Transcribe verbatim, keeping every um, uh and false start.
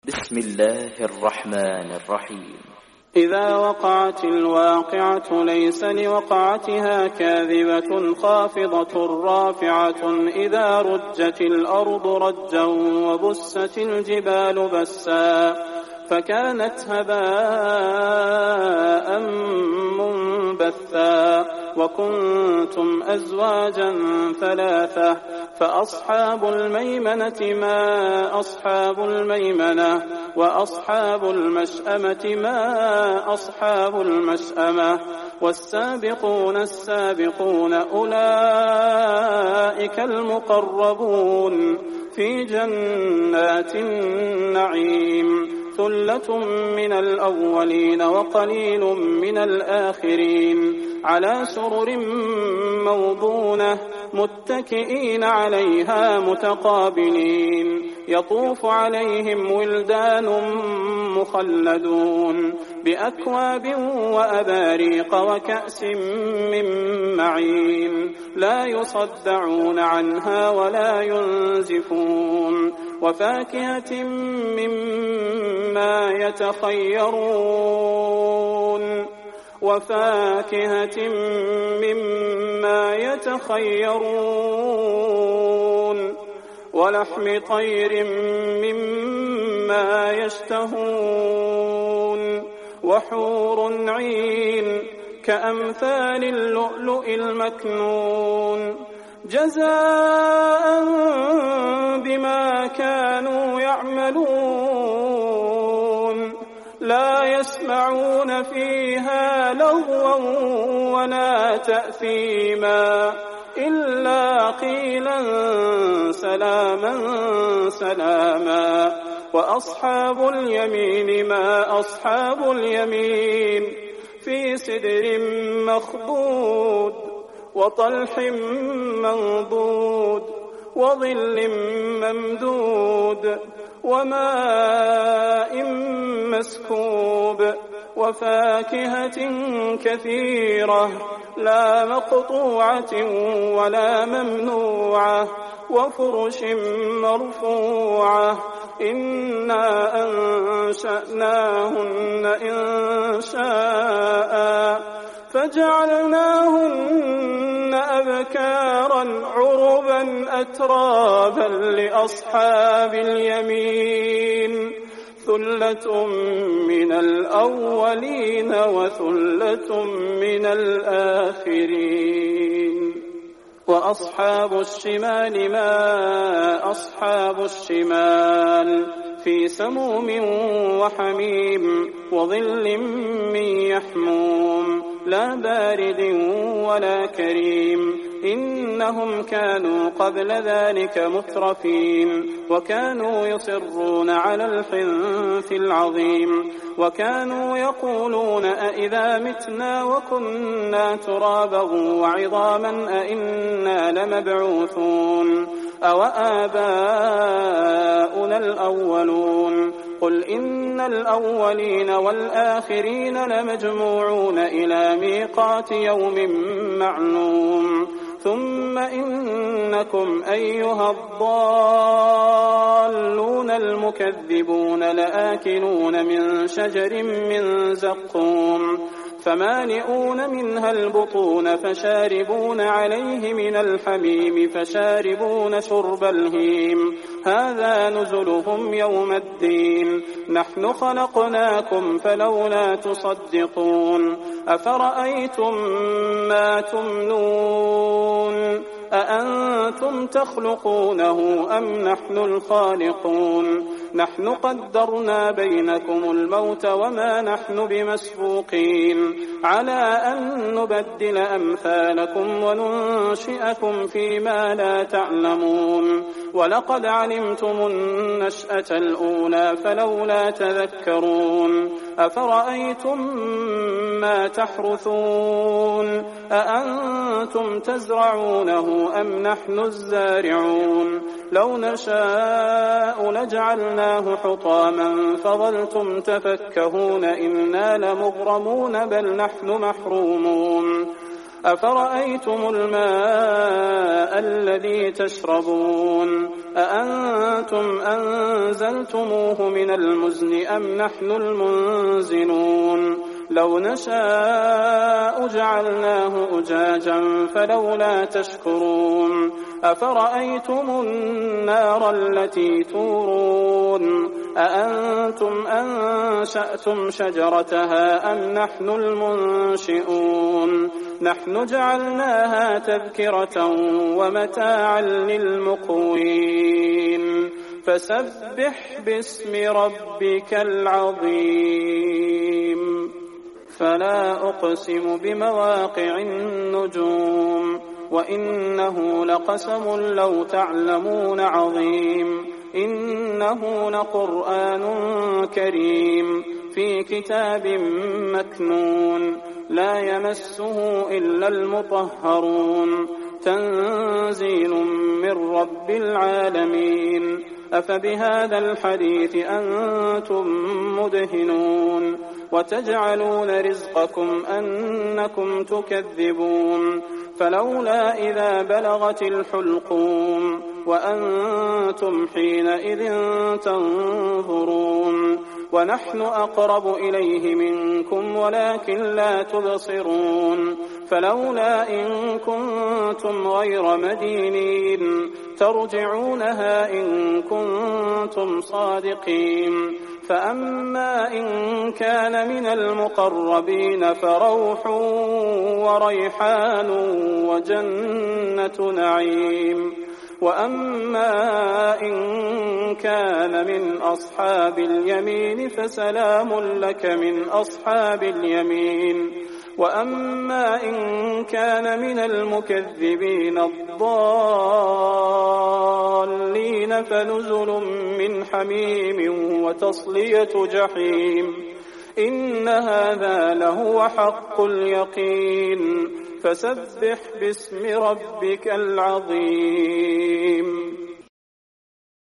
بسم الله الرحمن الرحيم. إذا وقعت الواقعة ليس لوقعتها كاذبة خافضة رافعة إذا رجت الأرض رجا وبست الجبال بسا فكانت هباء منبثا وكنتم أزواجا ثلاثة فأصحاب الميمنة ما أصحاب الميمنة وأصحاب المشأمة ما أصحاب المشأمة والسابقون السابقون أولئك المقربون في جنات النعيم ثلة من الأولين وقليل من الآخرين على سرر موضونة متكئين عليها متقابلين يطوف عليهم ولدان مخلدون بأكواب وأباريق وكأس من معين لا يصدعون عنها ولا ينزفون وفاكهة مما يتخيرون وفاكهة مما يتخيرون ولحم طير مما يشتهون وحور عين كأمثال اللؤلؤ المكنون جزاء بما كانوا يعملون لا يسمعون فيها لغوا ولا تأثيما إلا قيلا سلاما سلاما وأصحاب اليمين ما أصحاب اليمين في سدر مخضود وطلح منضود وظل ممدود وماء مسكوب وفاكهة كثيرة لا مقطوعة ولا ممنوعة وفرش مرفوعة إنا أنشأناهن إنشاء فجعلناهن أبكارا عربا أترابا لأصحاب اليمين ثلة من الأولين وثلة من الآخرين وأصحاب الشمال ما أصحاب الشمال في سموم وحميم وظل من يحموم لا بارد ولا كريم إنهم كانوا قبل ذلك مترفين وكانوا يصرون على الحنث العظيم وكانوا يقولون أئذا متنا وكنا ترابا وعظاما أئنا لمبعوثون أو آباؤنا الأولون قل إن الأولين والآخرين لمجموعون إلى ميقات يوم معلوم ثم إنكم أيها الضالون المكذبون لآكلون من شجر من زقوم فمالئون منها البطون فشاربون عليه من الحميم فشاربون شرب الهيم هذا نزلهم يوم الدين نحن خلقناكم فلولا تصدقون أفرأيتم ما تمنون أأنتم تخلقونه أم نحن الخالقون نحن قدرنا بينكم الموت وما نحن بمسبوقين على أن نبدل أمثالكم وننشئكم فيما لا تعلمون ولقد علمتم النشأة الأولى فلولا تذكرون أفرأيتم ما تحرثون أأنتم تزرعونه أم نحن الزارعون لو نشاء لجعلناه حطاما فظلتم تفكهون إنا لمغرمون بل نحن محرومون أفرأيتم الماء الذي تشربون أأنتم أنزلتموه من المزن أم نحن المنزلون لو نشاء جعلناه أجاجا فلولا تشكرون أفرأيتم النار التي تورون أأنتم أنشأتم شجرتها أم نحن المنشئون نحن جعلناها تذكرة ومتاعا للمقوين فسبح باسم ربك العظيم فلا أقسم بمواقع النجوم وإنه لقسم لو تعلمون عظيم إنه لقرآن كريم في كتاب مكنون لا يمسه إلا المطهرون تنزيل من رب العالمين أفبهذا الحديث أنتم مدهنون وتجعلون رزقكم أنكم تكذبون فلولا إذا بلغت الحلقوم وأنتم حينئذ تنظرون ونحن أقرب إليه منكم ولكن لا تبصرون فلولا إن كنتم غير مدينين ترجعونها إن كنتم صادقين فأما إن كان من المقربين فروح وريحان وجنة نعيم وأما إن كان من أصحاب اليمين فسلام لك من أصحاب اليمين وأما إن كان من المكذبين الضالين فنزل من حميم وتصلية جحيم إن هذا لهو حق اليقين فسبح باسم ربك العظيم